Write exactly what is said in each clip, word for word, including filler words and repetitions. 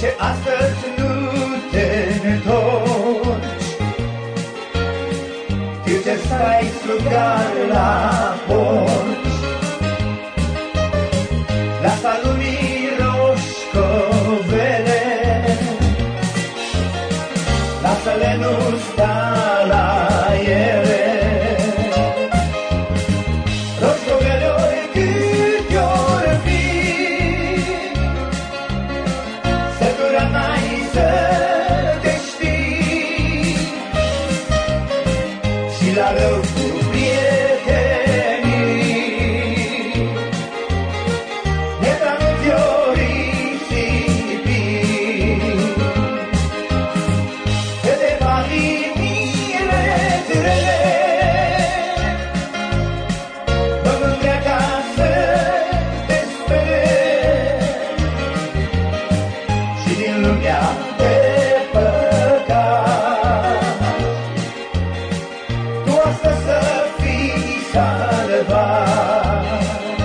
ce astăzi nu te întorci, știu ce stai slugar la porci. Lasă lumii roșcovele, lasă-le nu sta la ele. Roșcovele oricât i-or fi, sătura n-ai să te știi, și la rău cu prietenii. Viața nu-ți o risipi, câteva liniile zilele, Domnul vrea ca să te spere și din lumea de păcat. Tu astăzi să fii salvat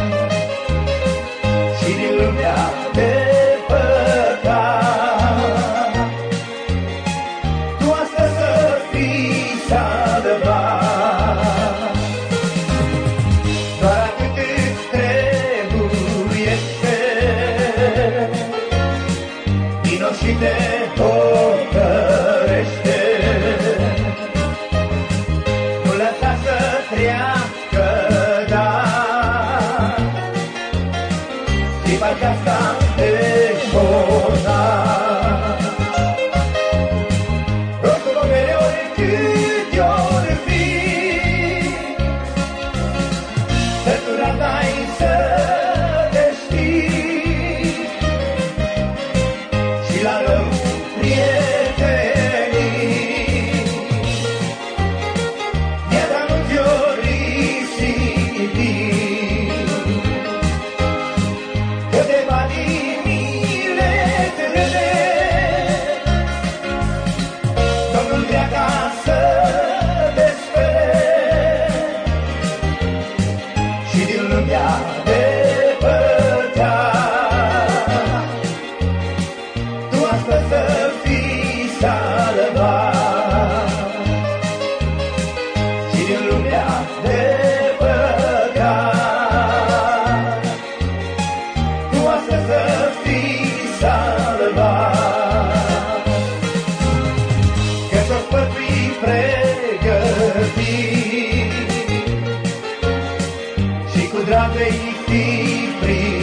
și din lumea de păcat. Tu astăzi să fii salvat. Doar atât îți trebuiește, vino și te hotărăște. Nu lăsa să treacă, dar clipa aceasta extraordinar. Roșcovele oricât i-or fi, sătura n-ai să te știi, și la rău prietenii. Viața nu ți-o risipi, câteva liniile zilele, Domnul vrea ca să te spere și din lumea de păcat. Tu astăzi să fii salvat și din lumea de păcat. Tu astăzi să fii salvat, că ți-o spătui pregătit și cu drag vei fi primit.